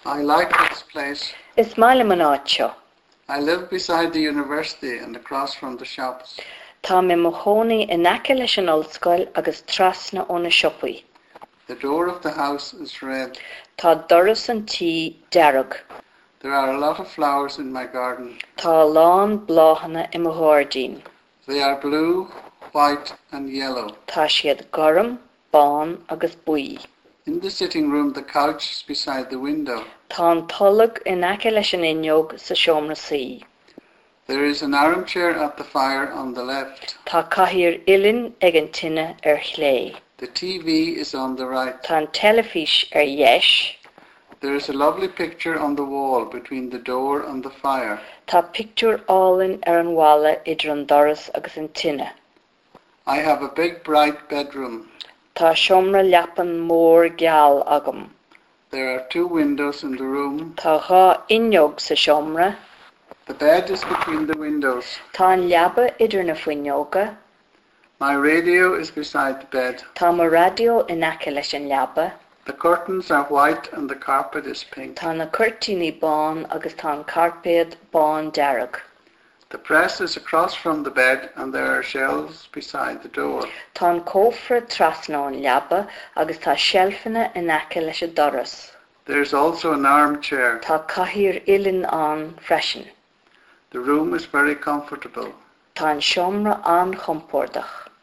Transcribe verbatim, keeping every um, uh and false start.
I like this place. Is mála man áit seo. I live beside the university and across from the shops. Tá mé mo chónaí in aice leis an ollscoil agus trasna óna siopaí. The door of the house is red. Tá doras an tí dearg. There are a lot of flowers in my garden. Tá lán bláhanna i mo háirdín. They are blue, white and yellow. Tá siad goram, bán agus buí. In the sitting room, the couch is beside the window. Tá an tolag in aice leis an inneog sa seomra saí. There is an armchair at the fire on the left. Tá caithear uillinn ag an tine ar chlé. The T V is on the right. Tá an telefís ar dheis. There is a lovely picture on the wall between the door and the fire. Tá pictiúr álinn ar an bhalla idir an doras agus an tine. I have a big bright bedroom. Tá seomra leapan mór geal agam. There are two windows in the room. Tá dhá inneog sa seomra. The bed is between the windows. Tá an leaba idir na fuinneoga. My radio is beside the bed. Tá mar radio in aice leis an leaba. The curtains are white and the carpet is pink. Tá na curtíní bán agus tá an carpéad bán dearg. The press is across from the bed and there are shelves beside the door. Tá an cófra trasna an leaba agus tá shelfanna in aice leis a doras. There is also an armchair. Tá caithear uillinn an freisin. The room is very comfortable. Tá an seomra an chompordach.